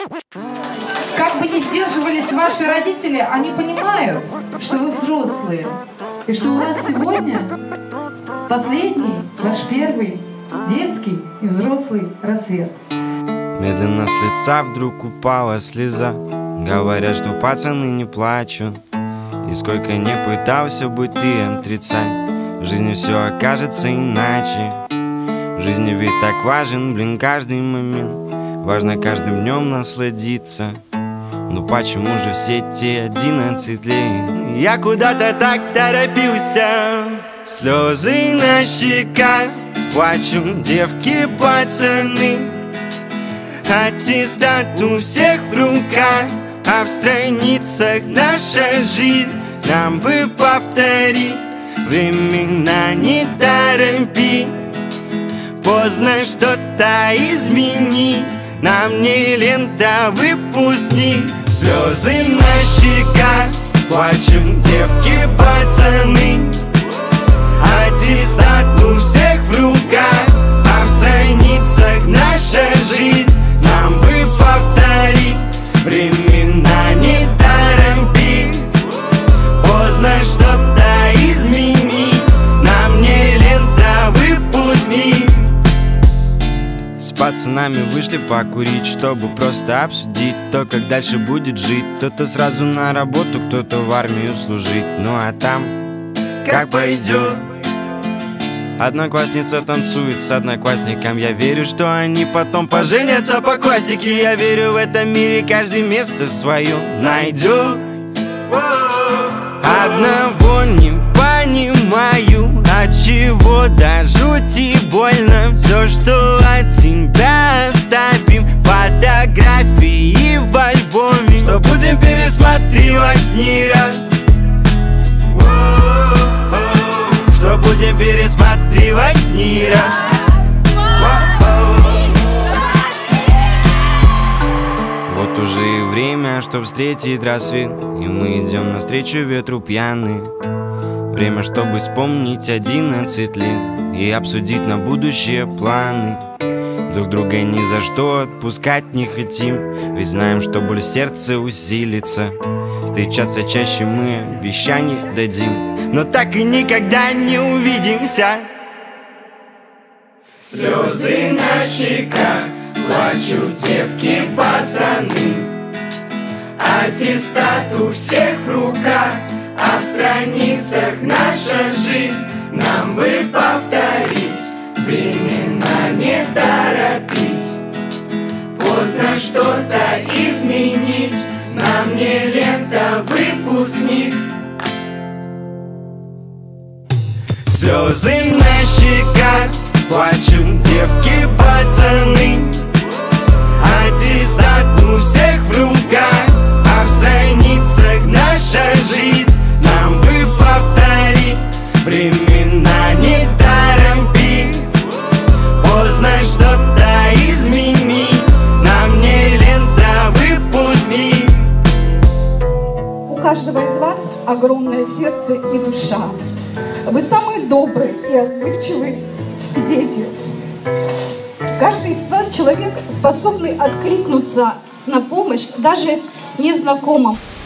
Как бы ни сдерживались ваши родители, они понимают, что вы взрослые. И что у вас сегодня последний, ваш первый детский и взрослый рассвет. Медленно с лица вдруг упала слеза. Говорят, что пацаны не плачут. И сколько не пытался бы ты отрицать, в жизни все окажется иначе. В жизни ведь так важен, блин, каждый момент. Важно каждым днем насладиться. Ну почему же все те 11 лет я куда-то так торопился? Слезы на щеках, плачут девки, пацаны. Аттестат у всех в руках, а в страницах наша жизнь. Нам бы повторить времена, не торопи. Поздно что-то изменить, нам не лента, выпускник. Слезы на щеках, плачут девки, пацаны. Аттестат у всех в руках, а в страницах наша жизнь. Нам бы повторить времена, не торопить. Поздно что-то изменить, нам не лента, выпускник. С пацанами вышли покурить, чтобы просто обсудить то, как дальше будет жить. Кто-то сразу на работу, кто-то в армию служить. Ну а там как пойдет. Одноклассница танцует с одноклассником. Я верю, что они потом поженятся по классике. Я верю, в этом мире каждый место свое найдет. Одного не понимаю, от чего до жути больно. Все, что от тебя оставим, фотографии в альбоме, что будем пересматривать не раз. Что будем пересматривать не раз. Вот уже и время, чтоб встретить рассвет, и мы идем навстречу ветру пьяные. Время, чтобы вспомнить 11 лет и обсудить на будущее планы. Друг друга ни за что отпускать не хотим, ведь знаем, что боль в сердце усилится. Встречаться чаще мы обещаний дадим, но так и никогда не увидимся. Слезы на щеках, плачут девки, пацаны. Аттестат у всех в руках, а в страницах наша жизнь. Нам бы повторить времена, не торопить. Поздно что-то изменить, нам не лента, выпускник. Слезы на щеках, плачут девки, пацаны. Аттестат у всех в руках, а в страницах наша жизнь. Нам бы повторить времена, не торопить. Поздно что-то изменить, нам не лента, выпускник. У каждого из вас огромное сердце и душа. Вы самые добрые и отзывчивые дети. Каждый из вас человек, способный откликнуться на помощь даже незнакомым.